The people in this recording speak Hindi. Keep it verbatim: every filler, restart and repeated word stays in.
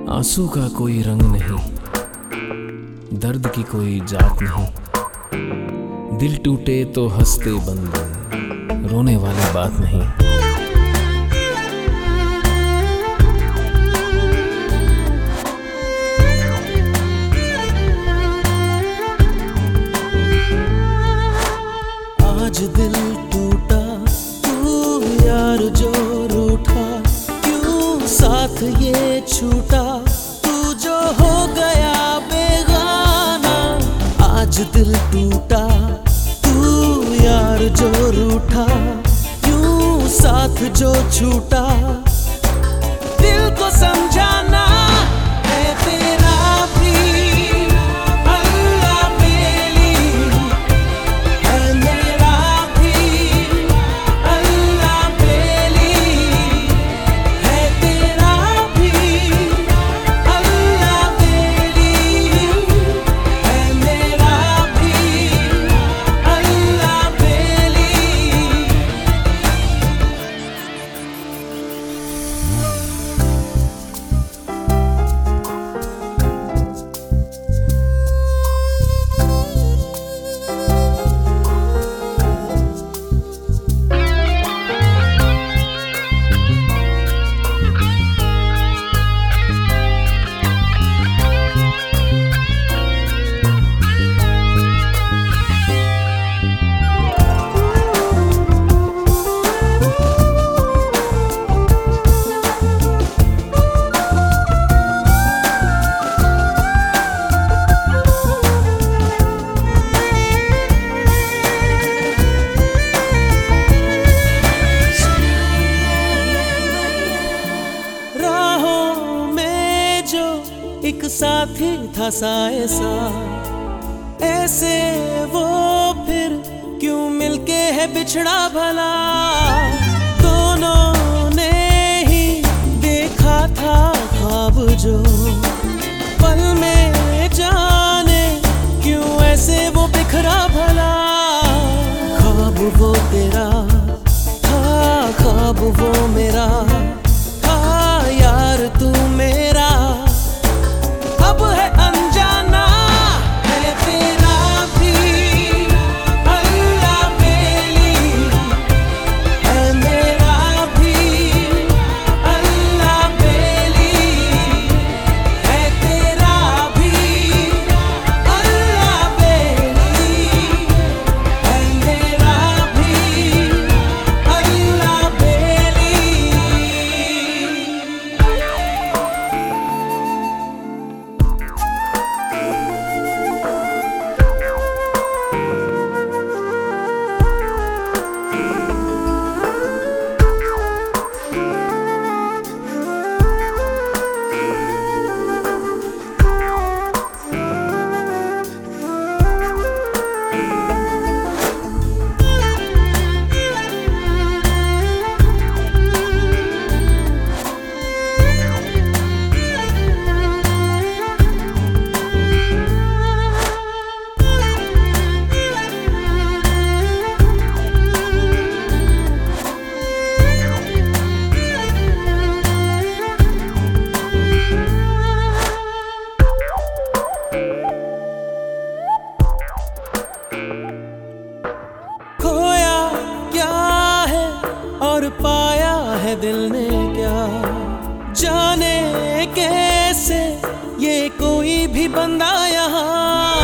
आंसू का कोई रंग नहीं, दर्द की कोई जात नहीं। दिल टूटे तो हंसते बंद, रोने वाली बात नहीं। आज दिल टूटा, तू यार जो रूठा, क्यों साथ ये छूटा, तू जो हो गया बेगाना। आज दिल टूटा, तू यार जो रूठा, क्यों साथ जो छूटा। दिल को समझाना है तेरा भी, अल्लाह मेरी है मेरा भी, अल्लाह मेरी है तेरा भी, अल्लाह मेरी है मेरा भी, अल्लाह मेरी। एक साथी था साए सा, ऐसे वो फिर क्यों मिलके है बिछड़ा भला। दोनों ने ही देखा था ख्वाब जो, पल में जाने क्यों ऐसे वो बिखरा भला। ख्वाब वो तेरा था, ख्वाब वो मेरा था, यार तू मेरा अब है अनजाना है तेरा भी, अल्लाह मेरी है मेरा भी, अल्लाह मेरी है तेरा भी, अल्लाह मेरी है मेरा भी, अल्लाह मेरी। खोया क्या है और पाया है दिल ने क्या, जाने कैसे ये कोई भी बंदा यहाँ